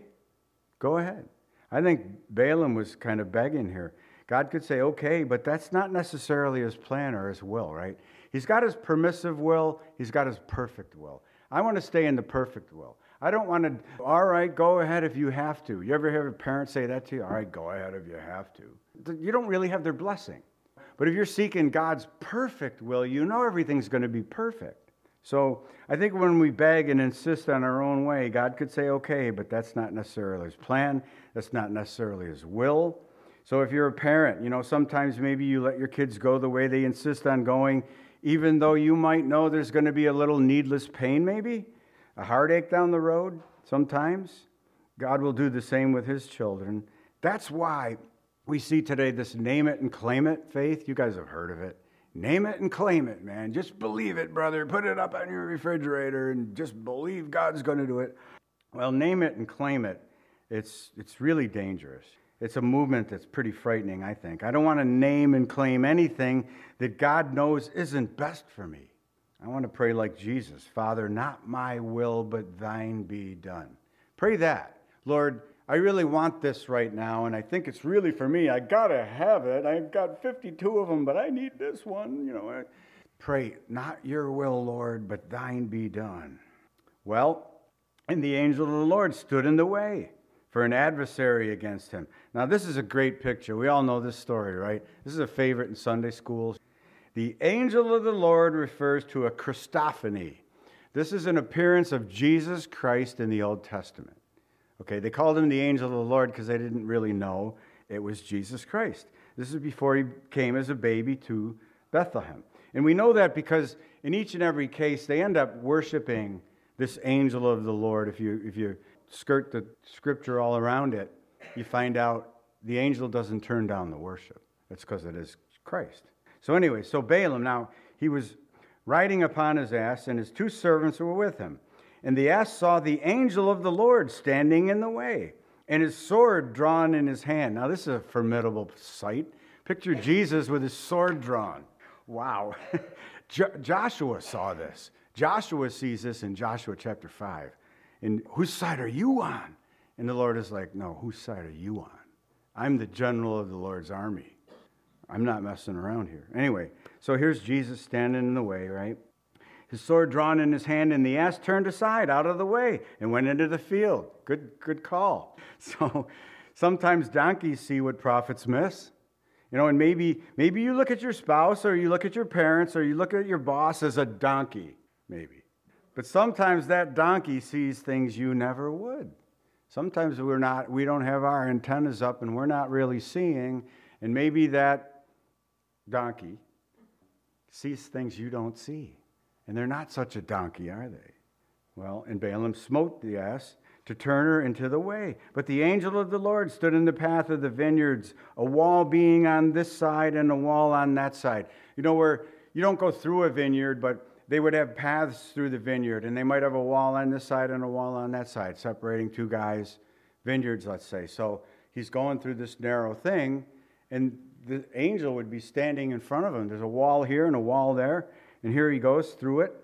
go ahead. I think Balaam was kind of begging here. God could say, okay, but that's not necessarily his plan or his will, right? He's got his permissive will. He's got his perfect will. I want to stay in the perfect will. I don't want to, all right, go ahead if you have to. You ever hear a parent say that to you? All right, go ahead if you have to. You don't really have their blessing. But if you're seeking God's perfect will, you know everything's going to be perfect. So I think when we beg and insist on our own way, God could say, okay, but that's not necessarily his plan. That's not necessarily his will. So if you're a parent, you know, sometimes maybe you let your kids go the way they insist on going, even though you might know there's going to be a little needless pain maybe, a heartache down the road sometimes. God will do the same with his children. That's why we see today this name it and claim it faith. You guys have heard of it. Name it and claim it, man. Just believe it, brother. Put it up on your refrigerator and just believe God's going to do it. Well, name it and claim it. It's it's really dangerous. It's a movement that's pretty frightening, I think. I don't want to name and claim anything that God knows isn't best for me. I want to pray like Jesus. Father, not my will, but thine be done. Pray that. Lord, I really want this right now, and I think it's really for me. I got to have it. I've got fifty-two of them, but I need this one. You know, pray, not your will, Lord, but thine be done. Well, and the angel of the Lord stood in the way for an adversary against him. Now, this is a great picture. We all know this story, right? This is a favorite in Sunday schools. The angel of the Lord refers to a Christophany. This is an appearance of Jesus Christ in the Old Testament. Okay, they called him the angel of the Lord because they didn't really know it was Jesus Christ. This is before he came as a baby to Bethlehem. And we know that because in each and every case, they end up worshiping this angel of the Lord. If you, if you skirt the scripture all around it, you find out the angel doesn't turn down the worship. That's because it is Christ. So anyway, so Balaam, now he was riding upon his ass, and his two servants were with him. And the ass saw the angel of the Lord standing in the way, and his sword drawn in his hand. Now this is a formidable sight. Picture Jesus with his sword drawn. Wow. Jo- Joshua saw this. Joshua sees this in Joshua chapter five. And whose side are you on? And the Lord is like, no, whose side are you on? I'm the general of the Lord's army. I'm not messing around here. Anyway, so here's Jesus standing in the way, right? His sword drawn in his hand, and the ass turned aside out of the way and went into the field. Good, good call. So sometimes donkeys see what prophets miss. You know, and maybe maybe you look at your spouse or you look at your parents or you look at your boss as a donkey, maybe. But sometimes that donkey sees things you never would. Sometimes we're not, we don't have our antennas up and we're not really seeing, and maybe that donkey sees things you don't see. And they're not such a donkey, are they? Well, and Balaam smote the ass to turn her into the way. But the angel of the Lord stood in the path of the vineyards, a wall being on this side and a wall on that side. You know, where you don't go through a vineyard, but they would have paths through the vineyard, and they might have a wall on this side and a wall on that side, separating two guys' vineyards, let's say. So he's going through this narrow thing, and the angel would be standing in front of him. There's a wall here and a wall there, and here he goes through it.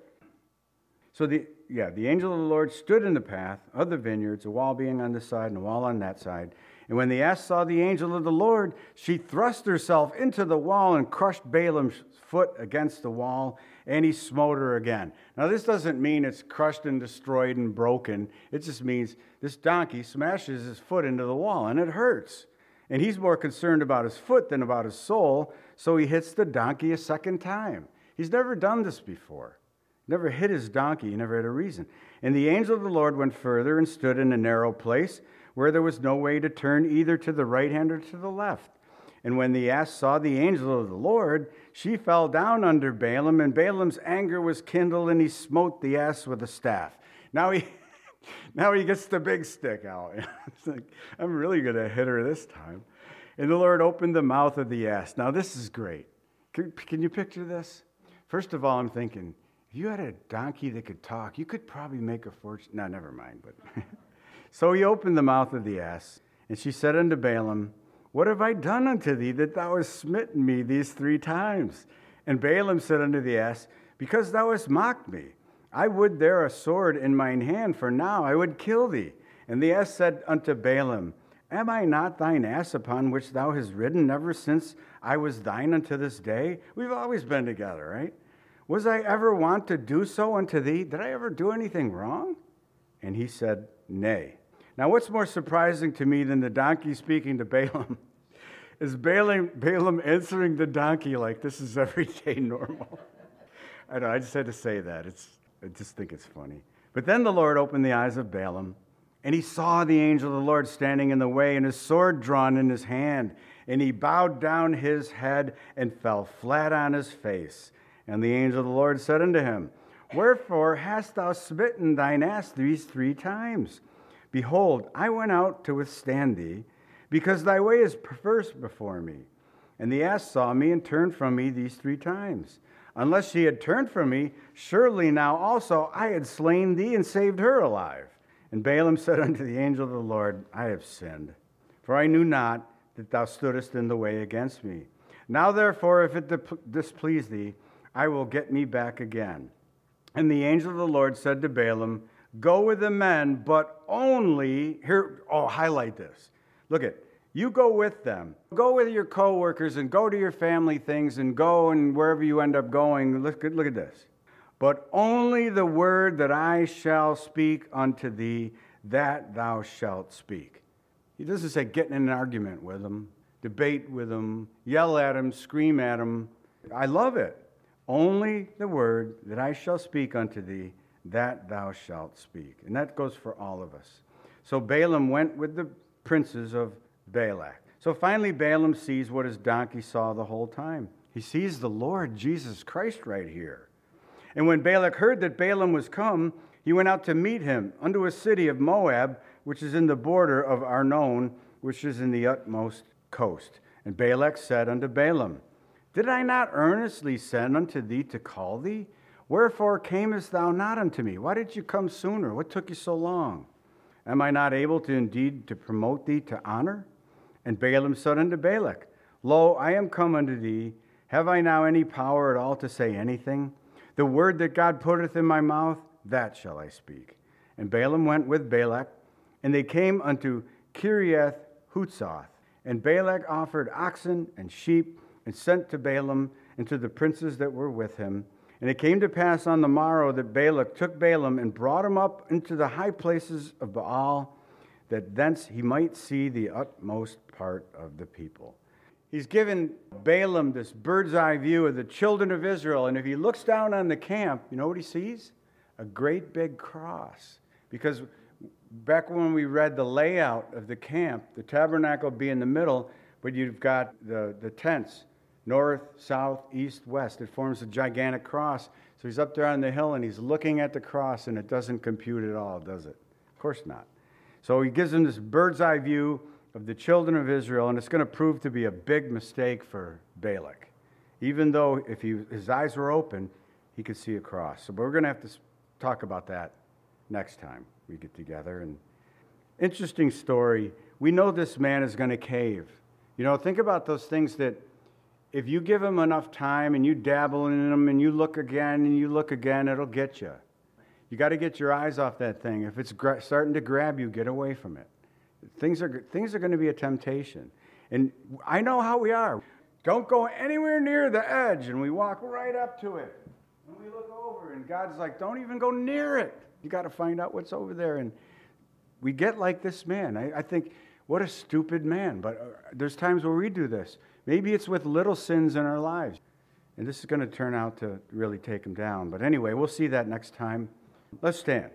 So the yeah, the angel of the Lord stood in the path of the vineyards, a wall being on this side and a wall on that side. And when the ass saw the angel of the Lord, she thrust herself into the wall and crushed Balaam's foot against the wall, and he smote her again. Now, this doesn't mean it's crushed and destroyed and broken. It just means this donkey smashes his foot into the wall, and it hurts. And he's more concerned about his foot than about his soul, so he hits the donkey a second time. He's never done this before. Never hit his donkey, he never had a reason. And the angel of the Lord went further and stood in a narrow place where there was no way to turn either to the right hand or to the left. And when the ass saw the angel of the Lord, she fell down under Balaam, and Balaam's anger was kindled, and he smote the ass with a staff. Now he now he gets the big stick out. It's like, I'm really going to hit her this time. And the Lord opened the mouth of the ass. Now this is great. Can, can you picture this? First of all, I'm thinking, if you had a donkey that could talk, you could probably make a fortune. No, never mind. But so he opened the mouth of the ass, and she said unto Balaam, what have I done unto thee that thou hast smitten me these three times? And Balaam said unto the ass, because thou hast mocked me. I would there a sword in mine hand, for now I would kill thee. And the ass said unto Balaam, am I not thine ass upon which thou hast ridden ever since I was thine unto this day? We've always been together, right? Was I ever wont to do so unto thee? Did I ever do anything wrong? And he said, nay. Now, what's more surprising to me than the donkey speaking to Balaam is Balaam, Balaam answering the donkey like this is everyday normal. I know, I just had to say that. It's, I just think it's funny. But then the Lord opened the eyes of Balaam, and he saw the angel of the Lord standing in the way, and his sword drawn in his hand. And he bowed down his head and fell flat on his face. And the angel of the Lord said unto him, wherefore hast thou smitten thine ass these three times? Behold, I went out to withstand thee, because thy way is perverse before me. And the ass saw me and turned from me these three times. Unless she had turned from me, surely now also I had slain thee and saved her alive. And Balaam said unto the angel of the Lord, I have sinned, for I knew not that thou stoodest in the way against me. Now therefore, if it displease thee, I will get me back again. And the angel of the Lord said to Balaam, go with the men, but only, here, oh, highlight this. Look at, you go with them. Go with your co-workers and go to your family things and go and wherever you end up going. Look at, look at this. But only the word that I shall speak unto thee, that thou shalt speak. He doesn't say get in an argument with them, debate with them, yell at them, scream at them. I love it. Only the word that I shall speak unto thee, that thou shalt speak. And that goes for all of us. So Balaam went with the princes of Balak. So finally Balaam sees what his donkey saw the whole time. He sees the Lord Jesus Christ right here. And when Balak heard that Balaam was come, he went out to meet him unto a city of Moab, which is in the border of Arnon, which is in the utmost coast. And Balak said unto Balaam, Did I not earnestly send unto thee to call thee? Wherefore camest thou not unto me? Why did you come sooner? What took you so long? Am I not able to indeed to promote thee to honor? And Balaam said unto Balak, Lo, I am come unto thee. Have I now any power at all to say anything? The word that God putteth in my mouth, that shall I speak. And Balaam went with Balak, and they came unto Kiriath Huzoth. And Balak offered oxen and sheep, and sent to Balaam and to the princes that were with him. And it came to pass on the morrow that Balak took Balaam and brought him up into the high places of Baal, that thence he might see the utmost part of the people. He's given Balaam this bird's eye view of the children of Israel. And if he looks down on the camp, you know what he sees? A great big cross. Because back when we read the layout of the camp, the tabernacle would be in the middle, but you've got the, the tents, north, south, east, west. It forms a gigantic cross. So he's up there on the hill and he's looking at the cross, and it doesn't compute at all, does it? Of course not. So he gives him this bird's eye view of the children of Israel, and it's going to prove to be a big mistake for Balak. Even though if he, his eyes were open, he could see a cross. So we're going to have to talk about that next time we get together. And interesting story. We know this man is going to cave. You know, think about those things that if you give him enough time and you dabble in them and you look again and you look again, it'll get you. You got to get your eyes off that thing. If it's gra- starting to grab you, get away from it. Things are things are going to be a temptation. And I know how we are. Don't go anywhere near the edge, and we walk right up to it. And we look over, and God's like, don't even go near it. You got to find out what's over there. And we get like this man. I, I think, what a stupid man. But uh, there's times where we do this. Maybe it's with little sins in our lives. And this is going to turn out to really take him down. But anyway, we'll see that next time. Let's stand.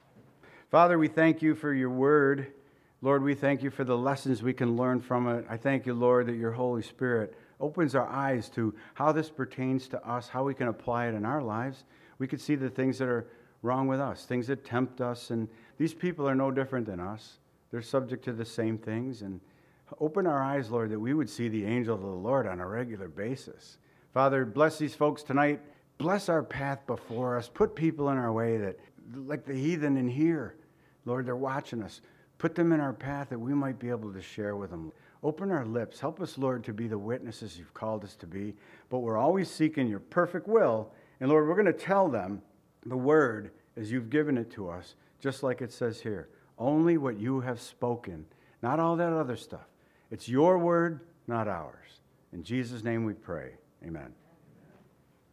Father, we thank you for your word. Lord, we thank you for the lessons we can learn from it. I thank you, Lord, that your Holy Spirit opens our eyes to how this pertains to us, how we can apply it in our lives. We could see the things that are wrong with us, things that tempt us, and these people are no different than us. They're subject to the same things, and open our eyes, Lord, that we would see the angel of the Lord on a regular basis. Father, bless these folks tonight. Bless our path before us. Put people in our way that, like the heathen in here, Lord, they're watching us. Put them in our path that we might be able to share with them. Open our lips. Help us, Lord, to be the witnesses you've called us to be. But we're always seeking your perfect will. And, Lord, we're going to tell them the word as you've given it to us, just like it says here. Only what you have spoken, not all that other stuff. It's your word, not ours. In Jesus' name we pray. Amen.